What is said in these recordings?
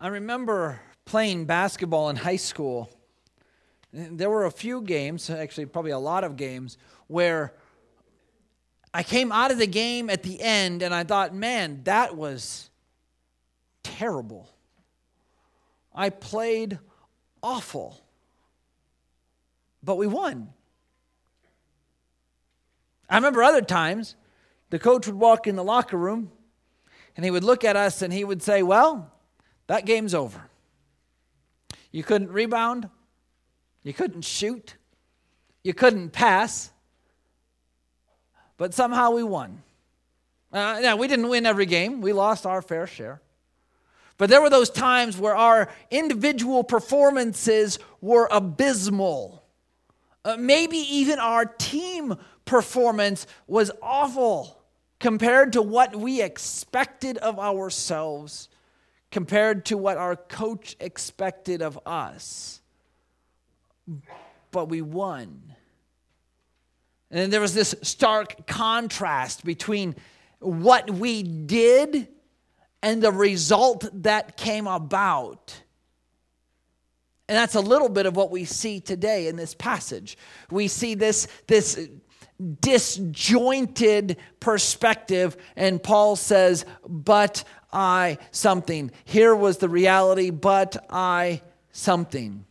I remember playing basketball in high school. There were a few games, actually probably a lot of games, where I came out of the game at the end and I thought, man, that was terrible. I played awful. But we won. I remember other times the coach would walk in the locker room and he would look at us and he would say, well, that game's over. You couldn't rebound. You couldn't shoot. You couldn't pass. But somehow we won. Now, we didn't win every game. We lost our fair share. But there were those times where our individual performances were abysmal. Maybe even our team performance was awful compared to what we expected of ourselves, compared to what our coach expected of us. But we won. And then there was this stark contrast between what we did and the result that came about. And that's a little bit of what we see today in this passage. We see this disjointed perspective, and Paul says, but I something. Here was the reality, but I something.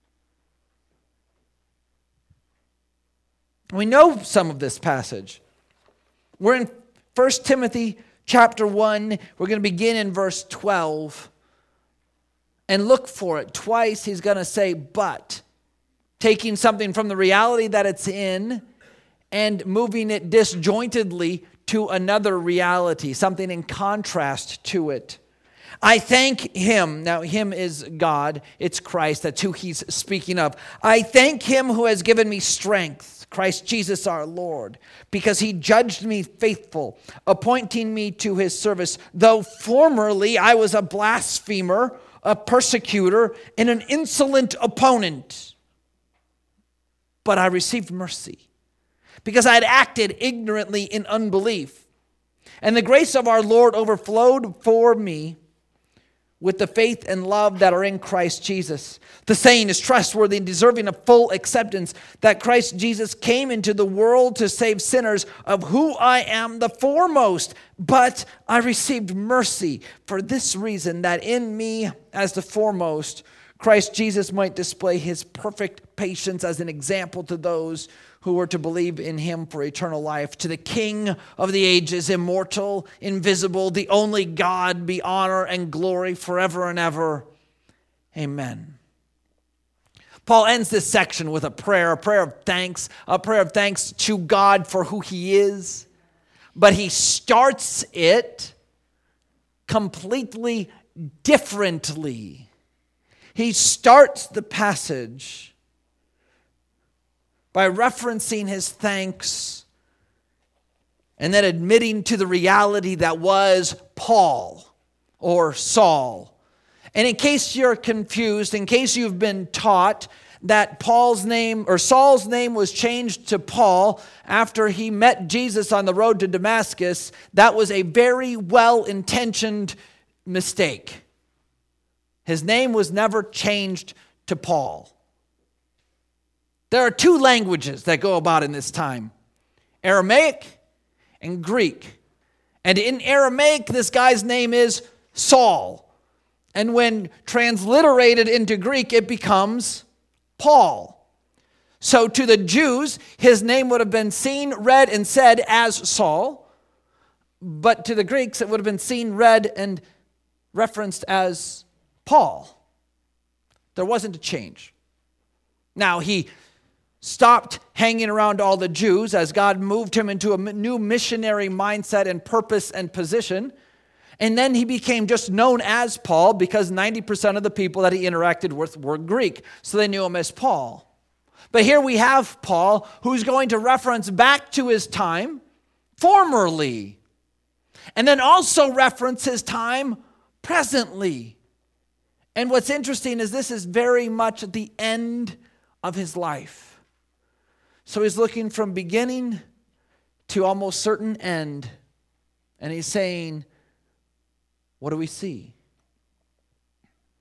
We know some of this passage. We're in 1 Timothy chapter 1. We're going to begin in verse 12. And look for it. Twice he's going to say, but. Taking something from the reality that it's in and moving it disjointedly to another reality, something in contrast to it. I thank him. Now, him is God. It's Christ. That's who he's speaking of. I thank him who has given me strength, Christ Jesus our Lord, because he judged me faithful, appointing me to his service. Though formerly I was a blasphemer, a persecutor, and an insolent opponent, but I received mercy, because I had acted ignorantly in unbelief. And the grace of our Lord overflowed for me with the faith and love that are in Christ Jesus. The saying is trustworthy and deserving of full acceptance, that Christ Jesus came into the world to save sinners, of who I am the foremost. But I received mercy for this reason, that in me as the foremost, Christ Jesus might display his perfect patience as an example to those who were to believe in him for eternal life. To the King of the ages, immortal, invisible, the only God, be honor and glory forever and ever. Amen. Paul ends this section with a prayer of thanks to God for who he is. But he starts it completely differently. He starts the passage by referencing his thanks and then admitting to the reality that was Paul or Saul. And in case you're confused, in case you've been taught that Saul's name was changed to Paul after he met Jesus on the road to Damascus, that was a very well-intentioned mistake. His name was never changed to Paul. There are two languages that go about in this time, Aramaic and Greek. And in Aramaic, this guy's name is Saul. And when transliterated into Greek, it becomes Paul. So to the Jews, his name would have been seen, read, and said as Saul. But to the Greeks, it would have been seen, read, and referenced as Paul. There wasn't a change. Now, he stopped hanging around all the Jews as God moved him into a new missionary mindset and purpose and position. And then he became just known as Paul because 90% of the people that he interacted with were Greek. So they knew him as Paul. But here we have Paul, who's going to reference back to his time formerly. And then also reference his time presently. And what's interesting is this is very much at the end of his life. So he's looking from beginning to almost certain end. And he's saying, what do we see?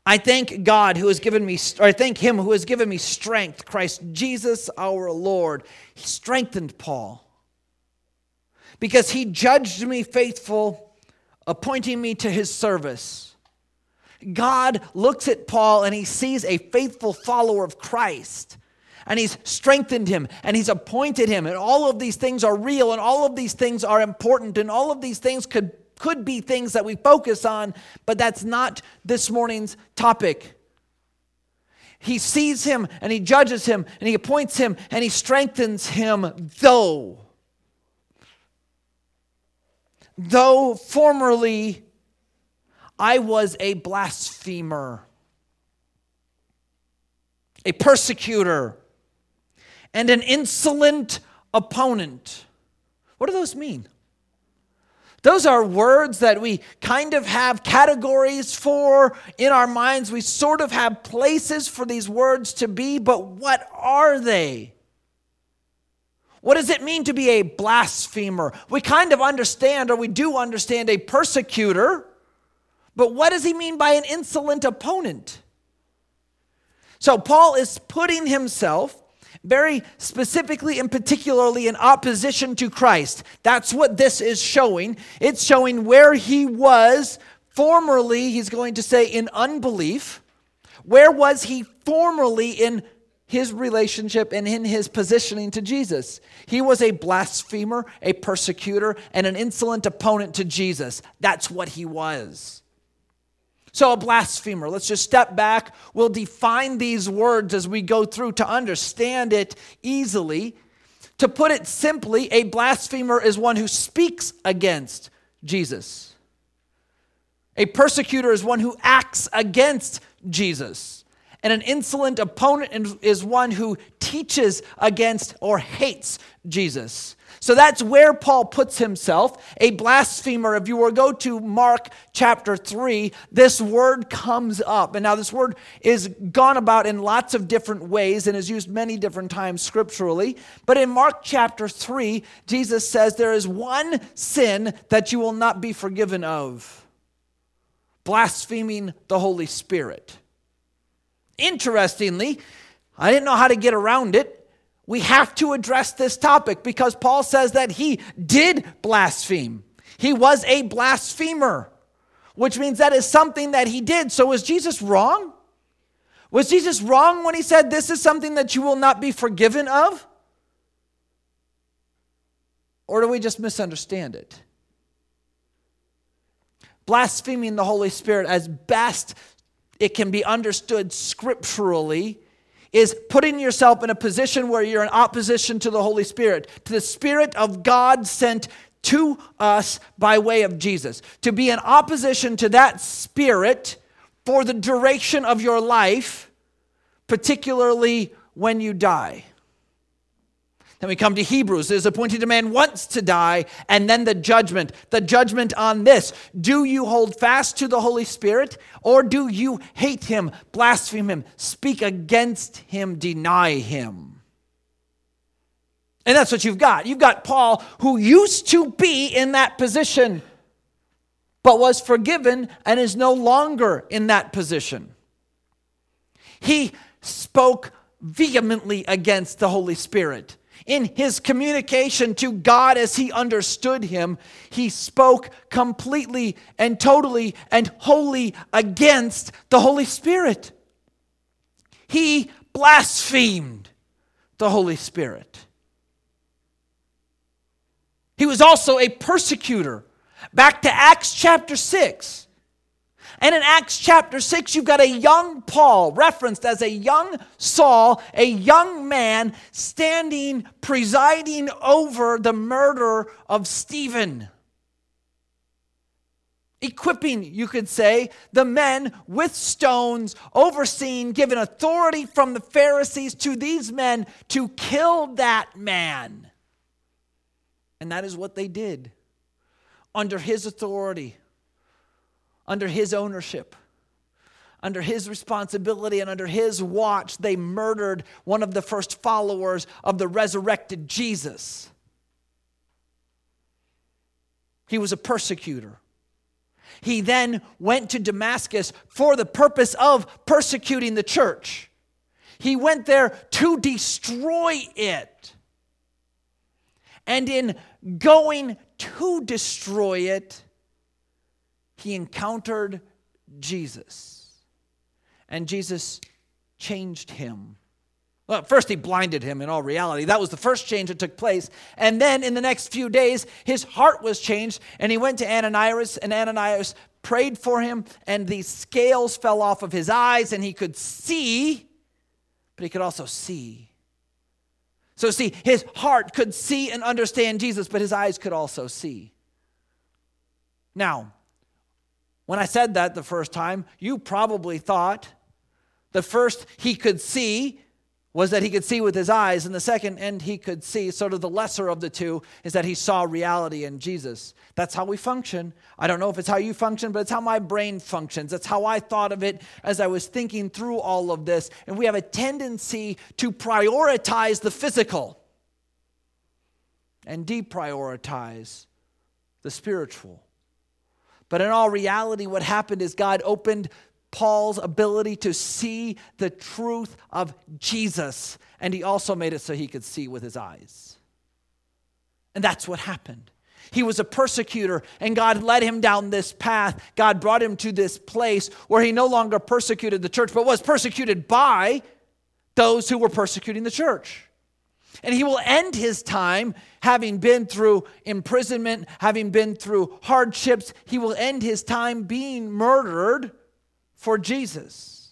I thank God who has given me, or I thank him who has given me strength, Christ Jesus our Lord. He strengthened Paul because he judged me faithful, appointing me to his service. God looks at Paul and he sees a faithful follower of Christ. And he's strengthened him, and he's appointed him, and all of these things are real, and all of these things are important, and all of these things could be things that we focus on, but that's not this morning's topic. He sees him, and he judges him, and he appoints him, and he strengthens him, though formerly I was a blasphemer, a persecutor, and an insolent opponent. What do those mean? Those are words that we kind of have categories for in our minds. We sort of have places for these words to be, but what are they? What does it mean to be a blasphemer? We kind of understand, or we do understand, a persecutor, but what does he mean by an insolent opponent? So Paul is putting himself very specifically and particularly in opposition to Christ. That's what this is showing. It's showing where he was formerly, he's going to say, in unbelief. Where was he formerly in his relationship and in his positioning to Jesus? He was a blasphemer, a persecutor, and an insolent opponent to Jesus. That's what he was. So a blasphemer, let's just step back. We'll define these words as we go through to understand it easily. To put it simply, a blasphemer is one who speaks against Jesus. A persecutor is one who acts against Jesus. And an insolent opponent is one who teaches against or hates Jesus. So that's where Paul puts himself. A blasphemer, if you were to go to Mark chapter 3, this word comes up. And now this word is gone about in lots of different ways and is used many different times scripturally. But in Mark chapter 3, Jesus says there is one sin that you will not be forgiven of: blaspheming the Holy Spirit. Interestingly, I didn't know how to get around it. We have to address this topic because Paul says that he did blaspheme. He was a blasphemer, which means that is something that he did. So was Jesus wrong? Was Jesus wrong when he said this is something that you will not be forgiven of? Or do we just misunderstand it? Blaspheming the Holy Spirit, as best it can be understood scripturally, is putting yourself in a position where you're in opposition to the Holy Spirit, to the Spirit of God sent to us by way of Jesus. To be in opposition to that Spirit for the duration of your life, particularly when you die. Then we come to Hebrews. It is appointed a man once to die, and then the judgment. The judgment on this. Do you hold fast to the Holy Spirit, or do you hate him, blaspheme him, speak against him, deny him? And that's what you've got. You've got Paul, who used to be in that position, but was forgiven and is no longer in that position. He spoke vehemently against the Holy Spirit. In his communication to God as he understood him, he spoke completely and totally and wholly against the Holy Spirit. He blasphemed the Holy Spirit. He was also a persecutor. Back to Acts chapter 6. And in Acts chapter 6, you've got a young Paul, referenced as a young Saul, a young man standing, presiding over the murder of Stephen. Equipping, you could say, the men with stones, overseeing, given authority from the Pharisees to these men to kill that man. And that is what they did under his authority, under his ownership, under his responsibility, and under his watch. They murdered one of the first followers of the resurrected Jesus. He was a persecutor. He then went to Damascus for the purpose of persecuting the church. He went there to destroy it. And in going to destroy it, he encountered Jesus. And Jesus changed him. Well, first he blinded him in all reality. That was the first change that took place. And then in the next few days, his heart was changed. And he went to Ananias, and Ananias prayed for him. And the scales fell off of his eyes, and he could see, but he could also see. So see, his heart could see and understand Jesus, but his eyes could also see. Now, when I said that the first time, you probably thought the first he could see was that he could see with his eyes, and the second, and he could see, sort of the lesser of the two, is that he saw reality in Jesus. That's how we function. I don't know if it's how you function, but it's how my brain functions. That's how I thought of it as I was thinking through all of this. And we have a tendency to prioritize the physical and deprioritize the spiritual. But in all reality, what happened is God opened Paul's ability to see the truth of Jesus, and he also made it so he could see with his eyes. And that's what happened. He was a persecutor, and God led him down this path. God brought him to this place where he no longer persecuted the church, but was persecuted by those who were persecuting the church. And he will end his time, having been through imprisonment, having been through hardships, he will end his time being murdered for Jesus.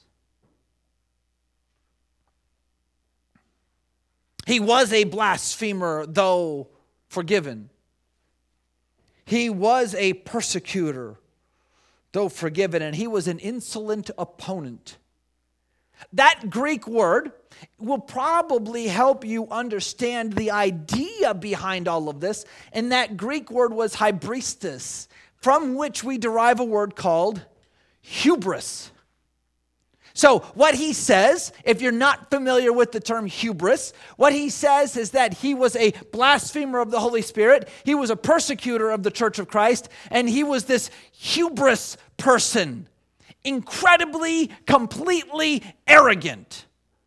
He was a blasphemer, though forgiven. He was a persecutor, though forgiven, and he was an insolent opponent. That Greek word will probably help you understand the idea behind all of this, and that Greek word was hybristis, from which we derive a word called hubris. So what he says, if you're not familiar with the term hubris, what he says is that he was a blasphemer of the Holy Spirit, he was a persecutor of the Church of Christ, and he was this hubris person, incredibly, completely arrogant,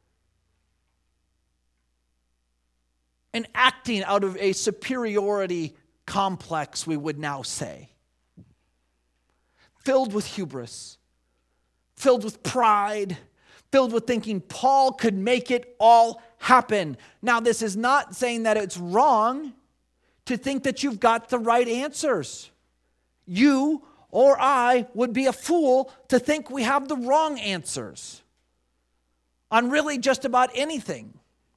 and acting out of a superiority complex, we would now say. Filled with hubris, filled with pride, filled with thinking Paul could make it all happen. Now, this is not saying that it's wrong to think that you've got the right answers. You or I would be a fool to think we have the wrong answers on really just about anything.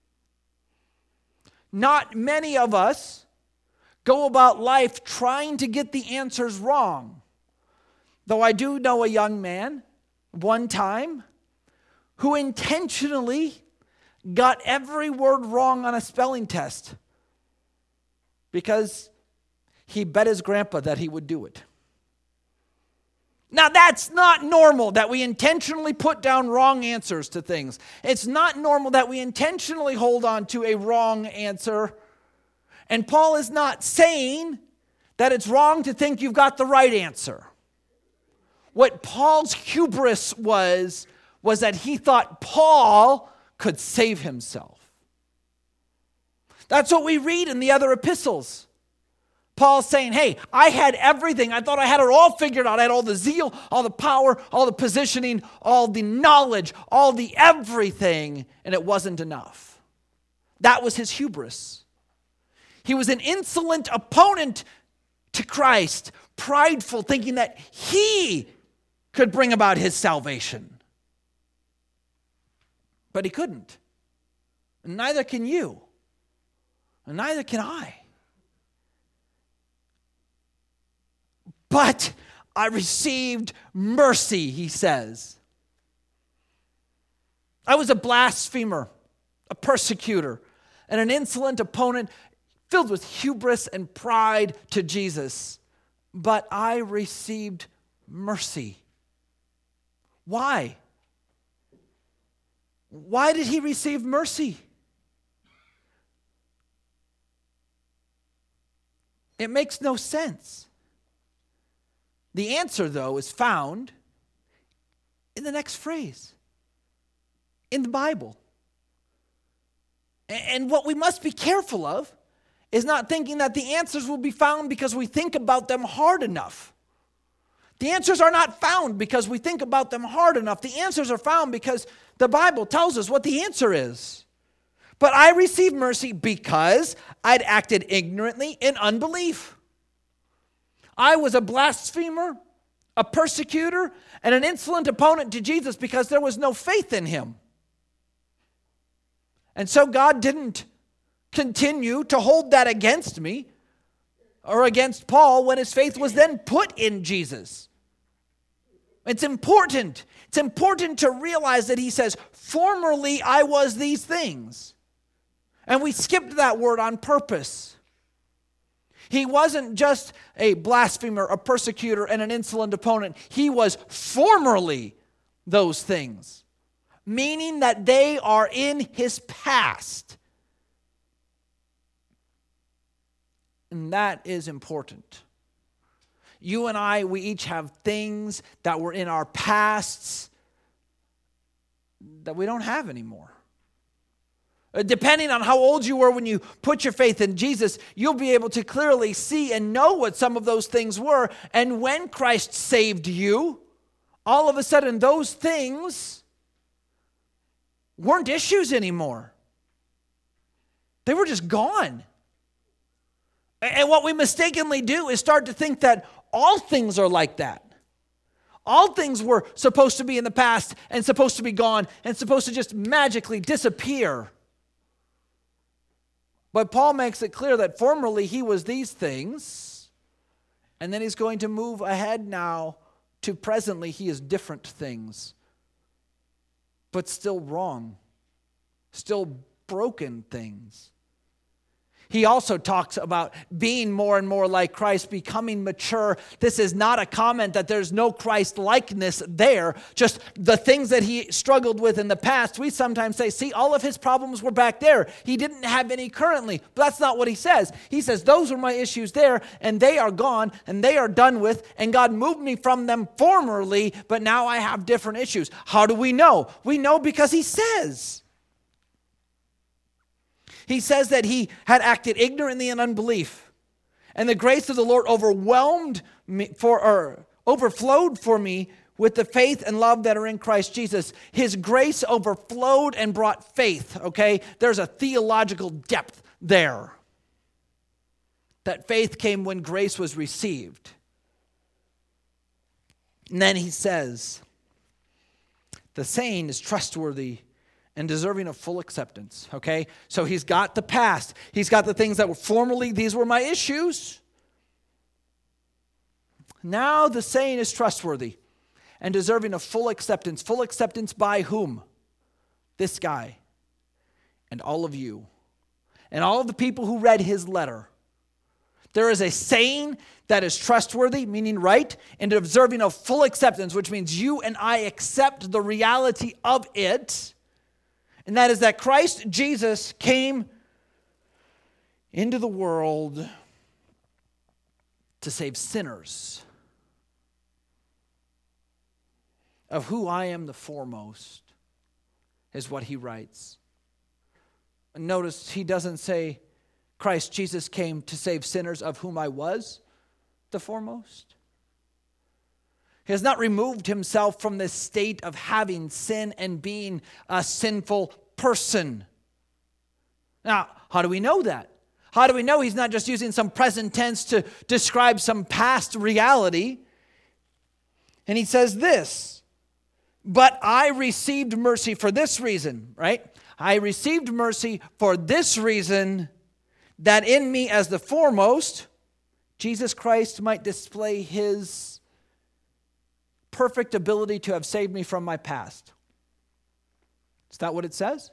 Not many of us go about life trying to get the answers wrong. Though I do know a young man, one time, who intentionally got every word wrong on a spelling test because he bet his grandpa that he would do it. Now, that's not normal that we intentionally put down wrong answers to things. It's not normal that we intentionally hold on to a wrong answer. And Paul is not saying that it's wrong to think you've got the right answer. What Paul's hubris was that he thought Paul could save himself. That's what we read in the other epistles. Paul's saying, hey, I had everything. I thought I had it all figured out. I had all the zeal, all the power, all the positioning, all the knowledge, all the everything, and it wasn't enough. That was his hubris. He was an insolent opponent to Christ, prideful, thinking that he could bring about his salvation. But he couldn't. And neither can you. And neither can I. But I received mercy, he says. I was a blasphemer, a persecutor, and an insolent opponent filled with hubris and pride to Jesus. But I received mercy. Why? Why did he receive mercy? It makes no sense. The answer, though, is found in the next phrase, in the Bible. And what we must be careful of is not thinking that the answers will be found because we think about them hard enough. The answers are not found because we think about them hard enough. The answers are found because the Bible tells us what the answer is. But I received mercy because I'd acted ignorantly in unbelief. I was a blasphemer, a persecutor, and an insolent opponent to Jesus because there was no faith in him. And so God didn't continue to hold that against me or against Paul when his faith was then put in Jesus. It's important. It's important to realize that he says, formerly I was these things. And we skipped that word on purpose. He wasn't just a blasphemer, a persecutor, and an insolent opponent. He was formerly those things, meaning that they are in his past. And that is important. You and I, we each have things that were in our pasts that we don't have anymore. Depending on how old you were when you put your faith in Jesus, you'll be able to clearly see and know what some of those things were. And when Christ saved you, all of a sudden those things weren't issues anymore. They were just gone. And what we mistakenly do is start to think that all things are like that. All things were supposed to be in the past and supposed to be gone and supposed to just magically disappear. But Paul makes it clear that formerly he was these things, and then he's going to move ahead now to presently he is different things, but still wrong, still broken things. He also talks about being more and more like Christ, becoming mature. This is not a comment that there's no Christ-likeness there, just the things that he struggled with in the past. We sometimes say, see, all of his problems were back there. He didn't have any currently. But that's not what he says. He says, those were my issues there, and they are gone, and they are done with, and God moved me from them formerly, but now I have different issues. How do we know? We know because he says. He says that he had acted ignorantly in unbelief, and the grace of the Lord overflowed for me with the faith and love that are in Christ Jesus. His grace overflowed and brought faith, okay? There's a theological depth there. That faith came when grace was received. And then he says, the saying is trustworthy and deserving of full acceptance, okay? So he's got the past. He's got the things that were formerly, these were my issues. Now the saying is trustworthy and deserving of full acceptance. Full acceptance by whom? This guy and all of you and all of the people who read his letter. There is a saying that is trustworthy, meaning right, and deserving of full acceptance, which means you and I accept the reality of it. And that is that Christ Jesus came into the world to save sinners, of who I am the foremost, is what he writes. And notice he doesn't say Christ Jesus came to save sinners, of whom I was the foremost. He has not removed himself from this state of having sin and being a sinful person. Now, how do we know that? How do we know he's not just using some present tense to describe some past reality? And he says this, but I received mercy for this reason, right? I received mercy for this reason, that in me as the foremost, Jesus Christ might display his perfect ability to have saved me from my past. Is that what it says?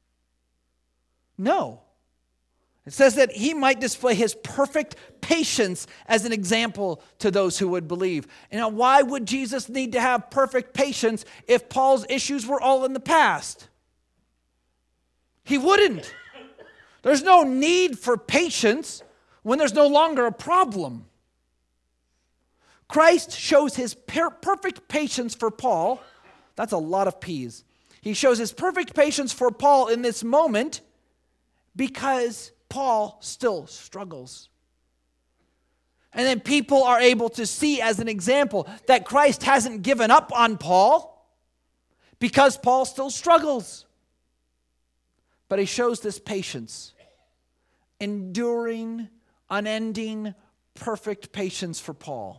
No. It says that he might display his perfect patience as an example to those who would believe. And now, why would Jesus need to have perfect patience if Paul's issues were all in the past? He wouldn't. There's no need for patience when there's no longer a problem. Christ shows his perfect patience for Paul. That's a lot of P's. He shows his perfect patience for Paul in this moment because Paul still struggles. And then people are able to see as an example that Christ hasn't given up on Paul because Paul still struggles. But he shows this patience, enduring, unending, perfect patience for Paul,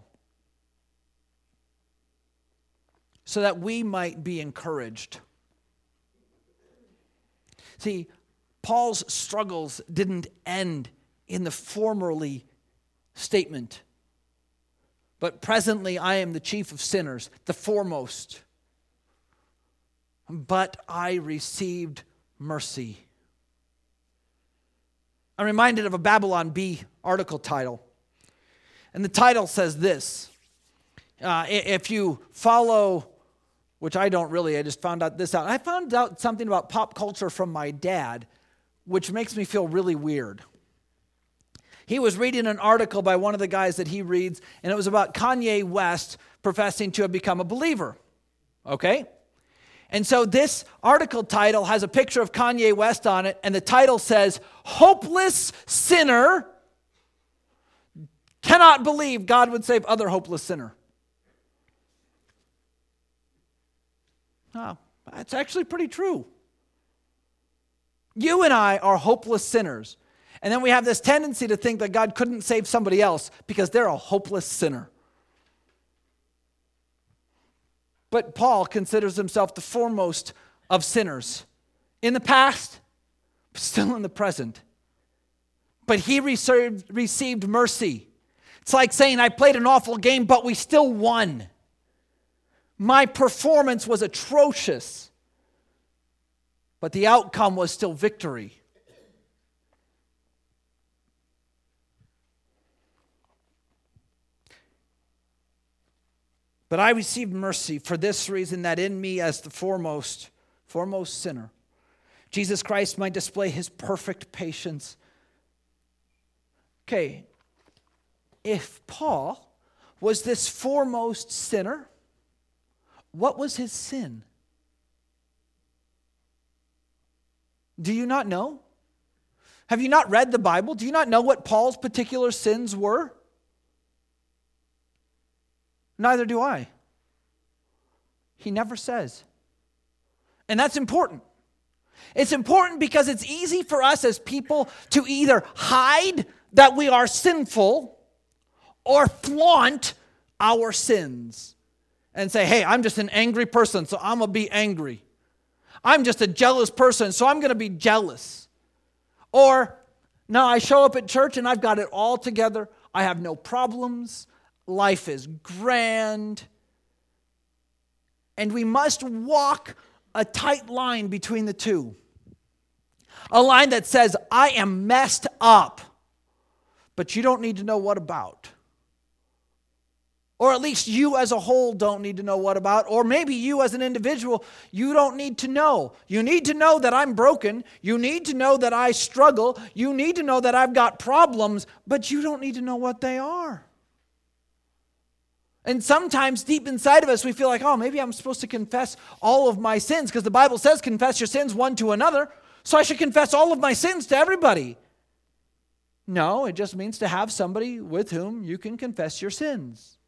so that we might be encouraged. See, Paul's struggles didn't end in the formerly statement, but presently I am the chief of sinners, the foremost. But I received mercy. I'm reminded of a Babylon Bee article title. And the title says this. If you follow, which I don't really, I just found out this out. I found out something about pop culture from my dad, which makes me feel really weird. He was reading an article by one of the guys that he reads, and it was about Kanye West professing to have become a believer. Okay? And so this article title has a picture of Kanye West on it, and the title says, "Hopeless Sinner Cannot Believe God Would Save Other Hopeless Sinner." Oh, that's actually pretty true. You and I are hopeless sinners. And then we have this tendency to think that God couldn't save somebody else because they're a hopeless sinner. But Paul considers himself the foremost of sinners in the past, but still in the present. But he received mercy. It's like saying, I played an awful game, but we still won. My performance was atrocious, but the outcome was still victory. But I received mercy for this reason, that in me as the foremost sinner, Jesus Christ might display his perfect patience. Okay, if Paul was this foremost sinner, what was his sin? Do you not know? Have you not read the Bible? Do you not know what Paul's particular sins were? Neither do I. He never says. And that's important. It's important because it's easy for us as people to either hide that we are sinful or flaunt our sins and say, hey, I'm just an angry person, so I'm going to be angry. I'm just a jealous person, so I'm going to be jealous. Or, no, I show up at church and I've got it all together. I have no problems. Life is grand. And we must walk a tight line between the two. A line that says, I am messed up, but you don't need to know what about. Or at least you as a whole don't need to know what about. Or maybe you as an individual, you don't need to know. You need to know that I'm broken. You need to know that I struggle. You need to know that I've got problems, but you don't need to know what they are. And sometimes deep inside of us, we feel like, oh, maybe I'm supposed to confess all of my sins because the Bible says confess your sins one to another. So I should confess all of my sins to everybody. No, it just means to have somebody with whom you can confess your sins.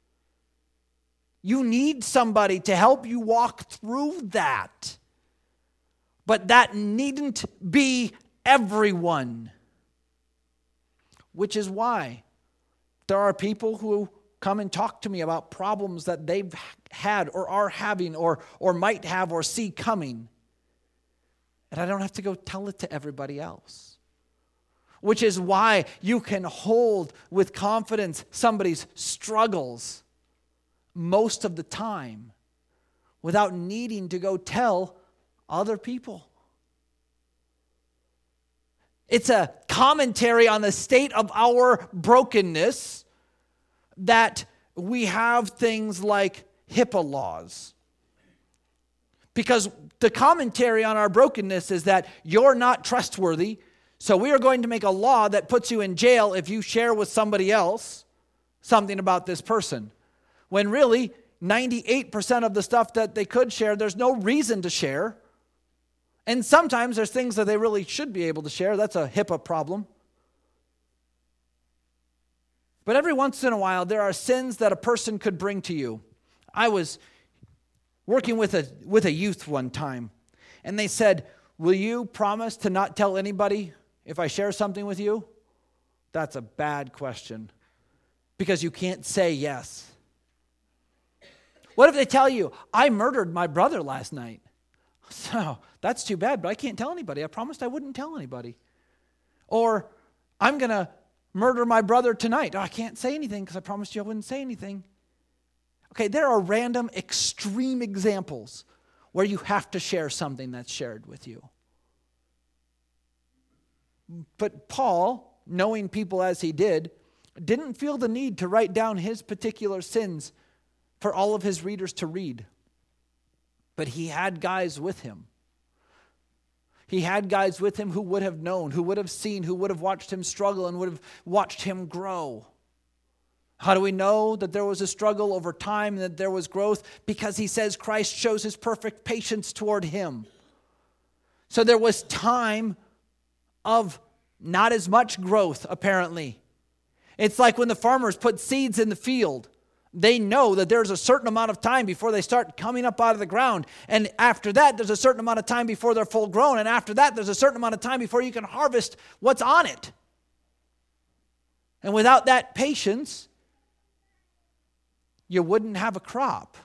You need somebody to help you walk through that. But that needn't be everyone. Which is why there are people who come and talk to me about problems that they've had or are having or might have or see coming. And I don't have to go tell it to everybody else. Which is why you can hold with confidence somebody's struggles most of the time without needing to go tell other people. It's a commentary on the state of our brokenness that we have things like HIPAA laws. Because the commentary on our brokenness is that you're not trustworthy, so we are going to make a law that puts you in jail if you share with somebody else something about this person. When really, 98% of the stuff that they could share, there's no reason to share. And sometimes there's things that they really should be able to share. That's a HIPAA problem. But every once in a while, there are sins that a person could bring to you. I was working with a youth one time, and they said, "Will you promise to not tell anybody if I share something with you?" That's a bad question, because you can't say yes. What if they tell you, "I murdered my brother last night"? So that's too bad, but I can't tell anybody. I promised I wouldn't tell anybody. Or, "I'm going to murder my brother tonight." Oh, I can't say anything because I promised you I wouldn't say anything. Okay, there are random extreme examples where you have to share something that's shared with you. But Paul, knowing people as he did, didn't feel the need to write down his particular sins for all of his readers to read. But he had guys with him. He had guys with him who would have known, who would have seen, who would have watched him struggle and would have watched him grow. How do we know that there was a struggle over time and that there was growth? Because he says Christ shows his perfect patience toward him. So there was time of not as much growth, apparently. It's like when the farmers put seeds in the field. They know that there's a certain amount of time before they start coming up out of the ground. And after that, there's a certain amount of time before they're full grown. And after that, there's a certain amount of time before you can harvest what's on it. And without that patience, you wouldn't have a crop.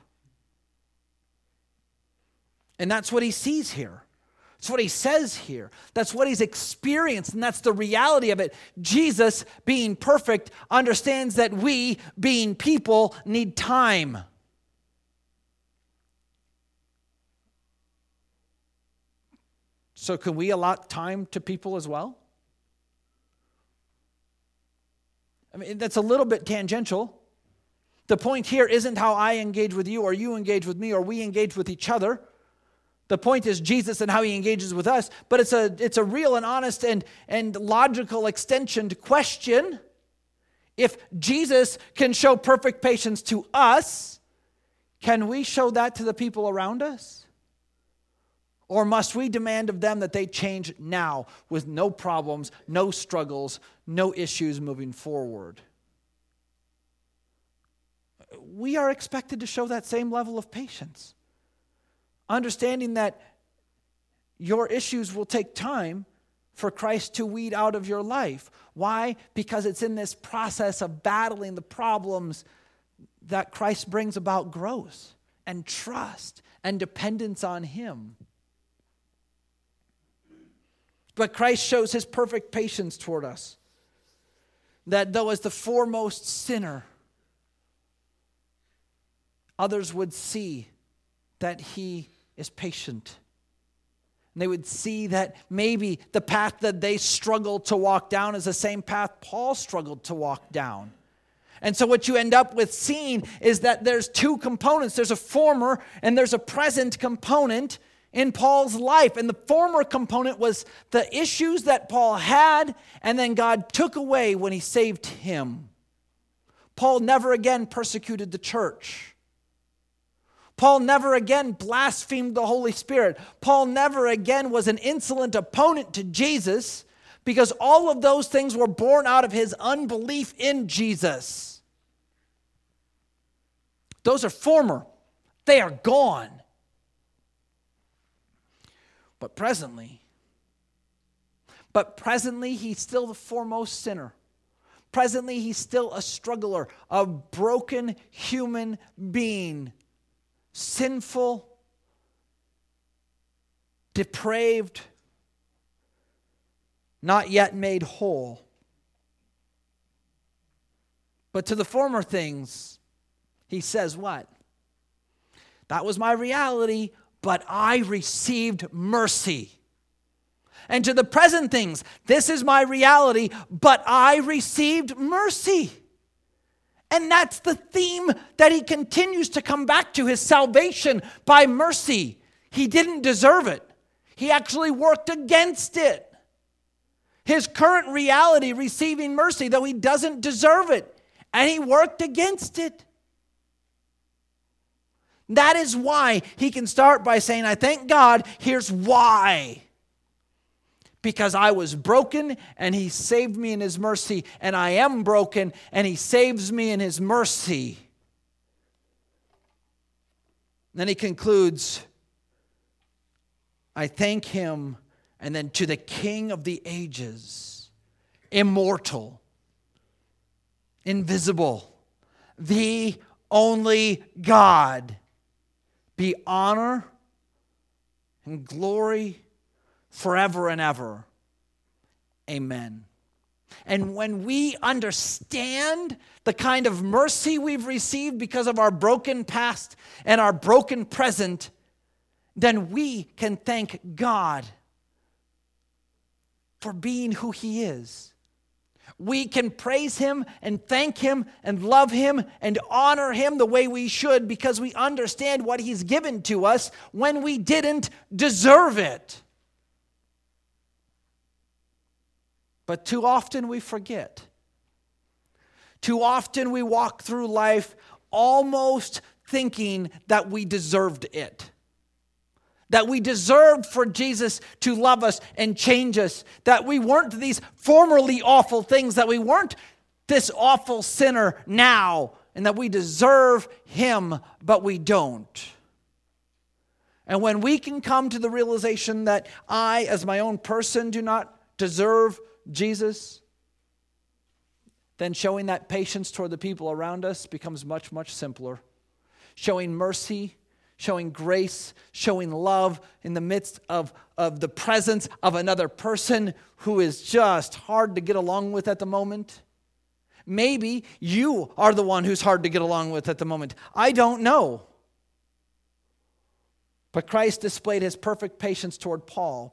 And that's what he sees here. That's what he says here. That's what he's experienced, and that's the reality of it. Jesus, being perfect, understands that we, being people, need time. So can we allot time to people as well? I mean, that's a little bit tangential. The point here isn't how I engage with you or you engage with me or we engage with each other. The point is Jesus and how he engages with us, but it's a real and honest and logical extension to question if Jesus can show perfect patience to us, can we show that to the people around us? Or must we demand of them that they change now with no problems, no struggles, no issues moving forward? We are expected to show that same level of patience. Understanding that your issues will take time for Christ to weed out of your life. Why? Because it's in this process of battling the problems that Christ brings about growth and trust and dependence on him. But Christ shows his perfect patience toward us. That though as the foremost sinner, others would see that he is patient. And they would see that maybe the path that they struggled to walk down is the same path Paul struggled to walk down. And so what you end up with seeing is that there's two components. There's a former and there's a present component in Paul's life. And the former component was the issues that Paul had and then God took away when he saved him. Paul never again persecuted the church. Paul never again blasphemed the Holy Spirit. Paul never again was an insolent opponent to Jesus because all of those things were born out of his unbelief in Jesus. Those are former. They are gone. But presently, he's still the foremost sinner. Presently, he's still a struggler, a broken human being. Sinful, depraved, not yet made whole. But to the former things, he says what? That was my reality, but I received mercy. And to the present things, this is my reality, but I received mercy. And that's the theme that he continues to come back to, his salvation by mercy. He didn't deserve it. He actually worked against it. His current reality, receiving mercy, though he doesn't deserve it. And he worked against it. That is why he can start by saying, I thank God, here's why. Because I was broken and he saved me in his mercy, and I am broken and he saves me in his mercy. Then he concludes, I thank him, and then to the King of the ages, immortal, invisible, the only God, be honor and glory forever and ever. Amen. And when we understand the kind of mercy we've received because of our broken past and our broken present, then we can thank God for being who he is. We can praise him and thank him and love him and honor him the way we should, because we understand what he's given to us when we didn't deserve it. But too often we forget. Too often we walk through life almost thinking that we deserved it. That we deserved for Jesus to love us and change us. That we weren't these formerly awful things. That we weren't this awful sinner now. And that we deserve him, but we don't. And when we can come to the realization that I, as my own person, do not deserve Jesus, then showing that patience toward the people around us becomes much, much simpler. Showing mercy, showing grace, showing love in the midst of the presence of another person who is just hard to get along with at the moment. Maybe you are the one who's hard to get along with at the moment. I don't know. But Christ displayed his perfect patience toward Paul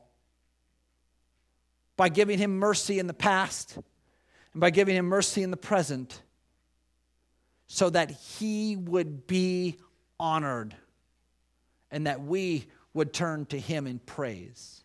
by giving him mercy in the past and by giving him mercy in the present, so that he would be honored and that we would turn to him in praise.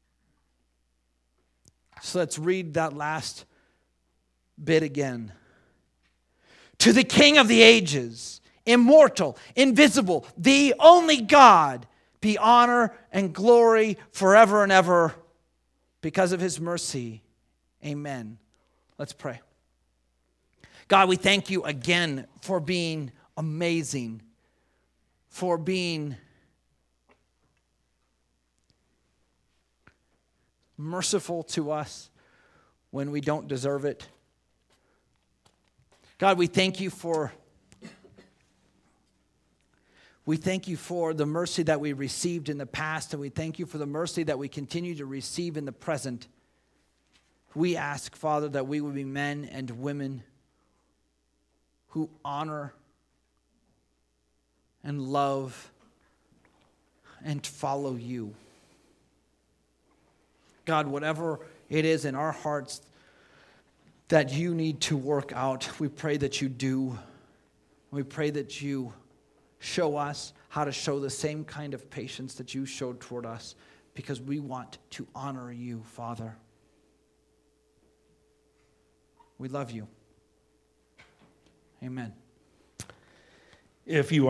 So let's read that last bit again. To the King of the ages, immortal, invisible, the only God, be honor and glory forever and ever, because of his mercy. Amen. Let's pray. God, we thank you again for being amazing, for being merciful to us when we don't deserve it. God, we thank you for the mercy that we received in the past, and we thank you for the mercy that we continue to receive in the present. We ask, Father, that we would be men and women who honor and love and follow you. God, whatever it is in our hearts that you need to work out, we pray that you do. We pray that you show us how to show the same kind of patience that you showed toward us, because we want to honor you, Father. We love you. Amen. If you